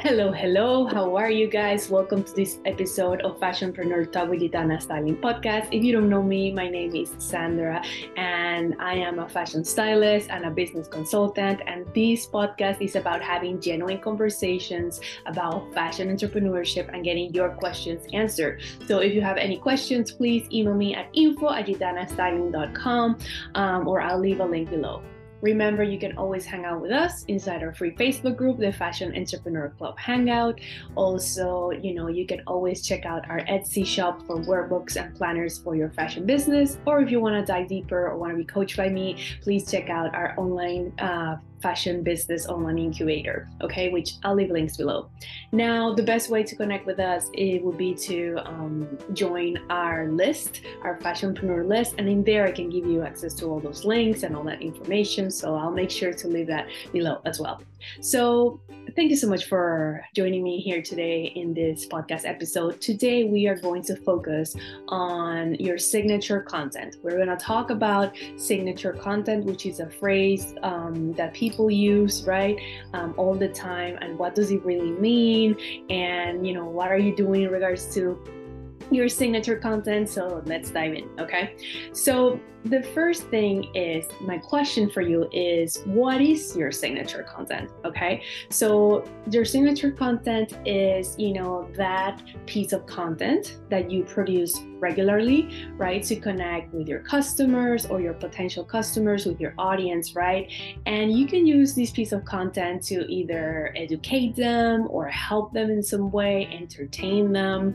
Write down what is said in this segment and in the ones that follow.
Hello, hello. How are you guys? Welcome to this episode of Fashionpreneur Talk with Gitana Styling Podcast. If you don't know me, my name is Sandra, and I am a fashion stylist and a business consultant. And this podcast is about having genuine conversations about fashion entrepreneurship and getting your questions answered. So if you have any questions, please email me at info@gitanastyling.com, or I'll leave a link below. Remember, you can always hang out with us inside our free Facebook group, the Fashion Entrepreneur Club Hangout. Also, you can always check out our Etsy shop for workbooks and planners for your fashion business. Or if you want to dive deeper or want to be coached by me, please check out our online fashion business online incubator, okay, which I'll leave links below. Now, the best way to connect with us, it would be to join our list, our Fashionpreneur list, and in there I can give you access to all those links and all that information, so I'll make sure to leave that below as well. So thank you so much for joining me here today in this podcast episode. Today we are going to focus on your signature content. We're going to talk about signature content, which is a phrase that people use, right, all the time, and what does it really mean, and what are you doing in regards to your signature content. So let's dive in, okay? So the first thing is, my question for you is, what is your signature content, okay? So your signature content is, that piece of content that you produce regularly, right, to connect with your customers or your potential customers, with your audience, right? And you can use this piece of content to either educate them or help them in some way, entertain them.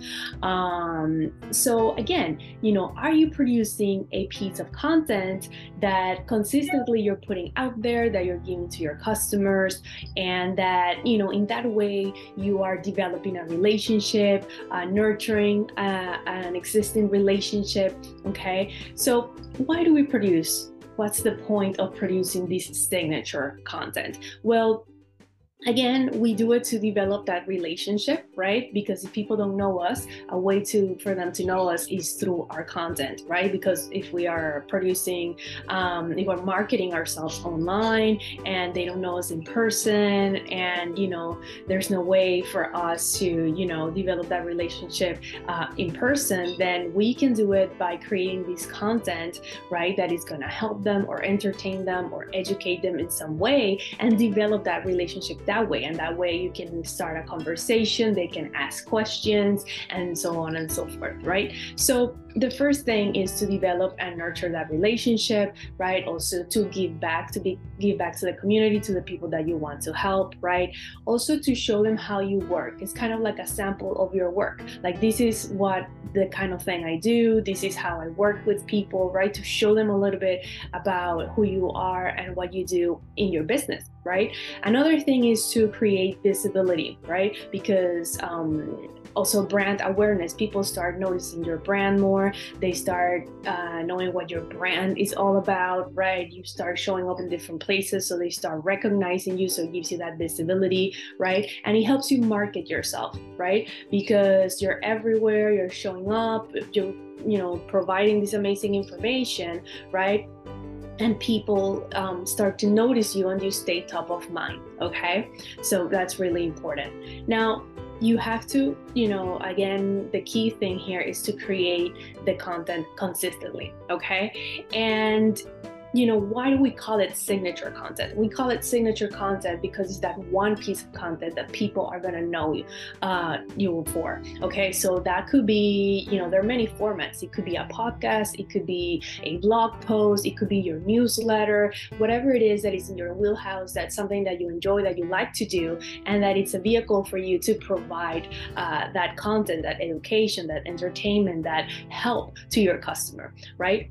So again, are you producing a piece of content that consistently you're putting out there, that you're giving to your customers, and that, in that way you are developing a relationship, nurturing an existing relationship, okay? So why do we produce? What's the point of producing this signature content? Well, again, we do it to develop that relationship, right? Because if people don't know us, a way for them to know us is through our content, right? Because if we are producing, if we're marketing ourselves online and they don't know us in person, and there's no way for us to develop that relationship in person, then we can do it by creating this content, right, that is going to help them or entertain them or educate them in some way and develop that relationship that way. And that way you can start a conversation, they can ask questions, and so on and so forth, right? So the first thing is to develop and nurture that relationship, right? Also to give back to the community, to the people that you want to help, right? Also to show them how you work. It's kind of like a sample of your work. Like, this is what the kind of thing I do, this is how I work with people, right? To show them a little bit about who you are and what you do in your business, right? Another thing is to create visibility, right? Because also brand awareness. People start noticing your brand more. They start knowing what your brand is all about, right? You start showing up in different places, so they start recognizing you, so it gives you that visibility, right? And it helps you market yourself, right? Because you're everywhere, you're showing up, you're providing this amazing information, right? And people start to notice you and you stay top of mind, okay? So that's really important. Now, you have to, again, the key thing here is to create the content consistently, okay? And why do we call it signature content? We call it signature content because it's that one piece of content that people are going to know you for. Okay, so that could be, there are many formats. It could be a podcast, it could be a blog post, it could be your newsletter, whatever it is that is in your wheelhouse, that's something that you enjoy, that you like to do, and that it's a vehicle for you to provide that content, that education, that entertainment, that help to your customer, right?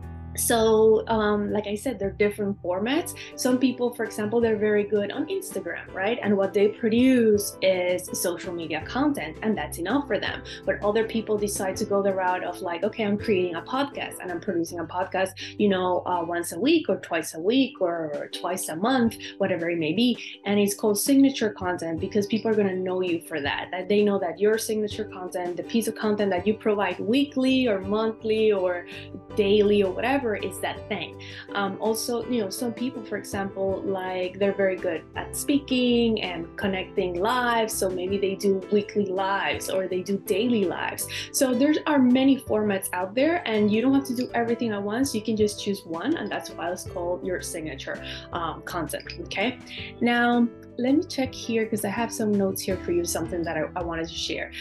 So, like I said, there are different formats. Some people, for example, they're very good on Instagram, right? And what they produce is social media content, and that's enough for them. But other people decide to go the route of like, okay, I'm creating a podcast and I'm producing a podcast, once a week or twice a week or twice a month, whatever it may be. And it's called signature content because people are going to know you for that they know that your signature content, the piece of content that you provide weekly or monthly or daily or whatever, whatever is that thing. Also, some people, for example, like they're very good at speaking and connecting lives, so maybe they do weekly lives or they do daily lives. So there are many formats out there, and you don't have to do everything at once. You can just choose one, and that's why it's called your signature content. Okay, now let me check here because I have some notes here for you, something that I wanted to share.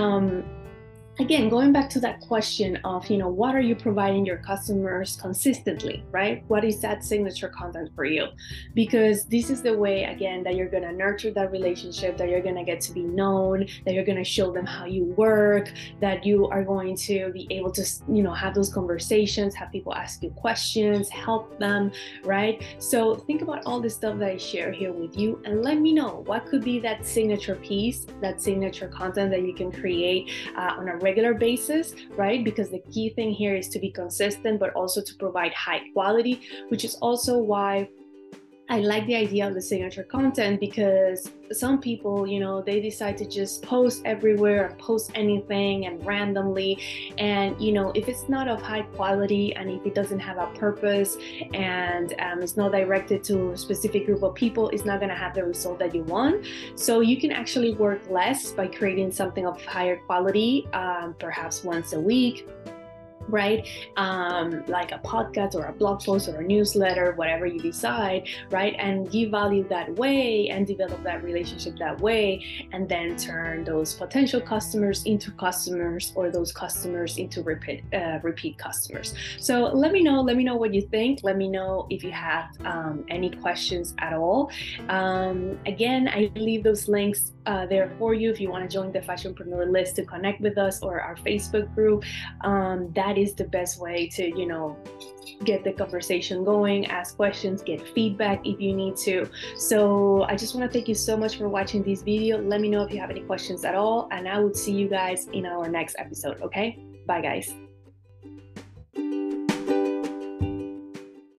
Again, going back to that question of, what are you providing your customers consistently, right? What is that signature content for you? Because this is the way, again, that you're going to nurture that relationship, that you're going to get to be known, that you're going to show them how you work, that you are going to be able to, have those conversations, have people ask you questions, help them, right? So think about all the stuff that I share here with you and let me know what could be that signature piece, that signature content that you can create on a regular basis, right? Because the key thing here is to be consistent, but also to provide high quality, which is also why I like the idea of the signature content, because some people, they decide to just post everywhere and post anything and randomly. And, if it's not of high quality and if it doesn't have a purpose and it's not directed to a specific group of people, it's not going to have the result that you want. So you can actually work less by creating something of higher quality, perhaps once a week, right? Like a podcast or a blog post or a newsletter, whatever you decide, right? And give value that way and develop that relationship that way, and then turn those potential customers into customers, or those customers into repeat customers. So let me know what you think. Let me know if you have any questions at all. Again, I leave those links there for you if you want to join the Fashionpreneur list to connect with us, or our Facebook group. That is the best way to, get the conversation going, ask questions, get feedback if you need to. So I just want to thank you so much for watching this video. Let me know if you have any questions at all, and I will see you guys in our next episode. Okay, bye guys.